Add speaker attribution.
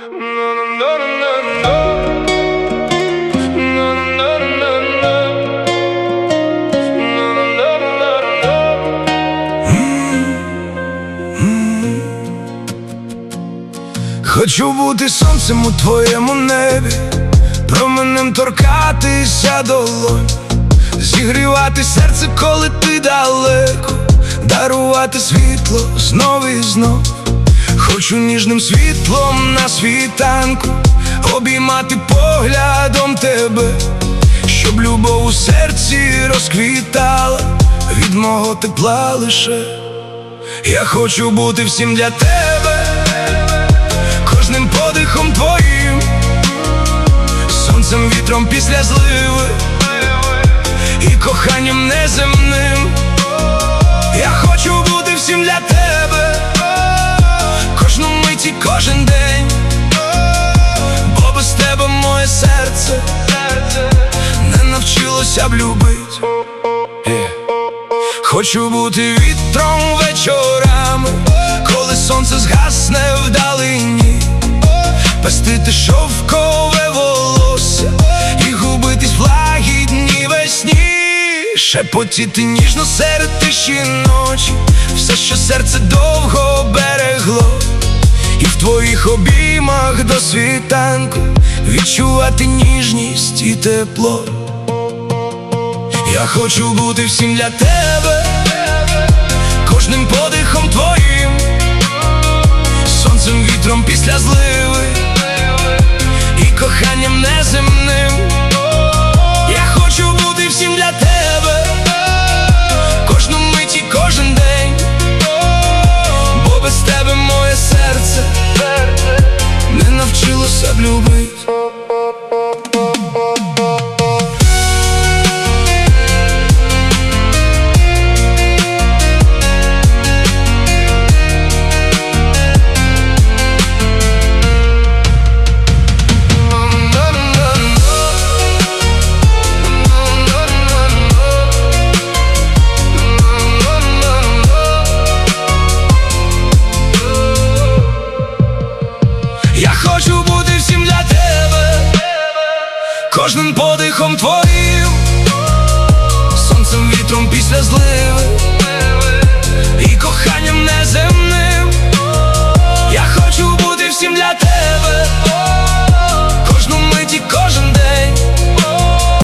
Speaker 1: Хочу бути сонцем у твоєму небі, променем торкатися долонь, зігрівати серце, коли ти далеко, дарувати світло знов і знов. Хочу ніжним світлом на світанку обіймати поглядом тебе, щоб любов у серці розквітала від мого тепла лише. Я хочу бути всім для тебе, кожним подихом твоїм, сонцем, вітром після зливи і коханням неземним. Я хочу бути всім для тебе, кожну мить і кожен день, бо без тебе моє серце не навчилося б любить. Хочу бути вітром вечорами, коли сонце згасне вдалині, пестити шовкове волосся і губитись в лагідній весні, шепотіти ніжно серед тиші ночі все, що серце довго берегло, і в твоїх обіймах до світанку відчувати ніжність і тепло. Я хочу бути всім для тебе, кожним подихом твоїм, сонцем, вітром після зливи і коханням неземним. Я хочу бути всім для тебе, кожну мить і кожен день, бо без тебе моє серце не навчилося б любити.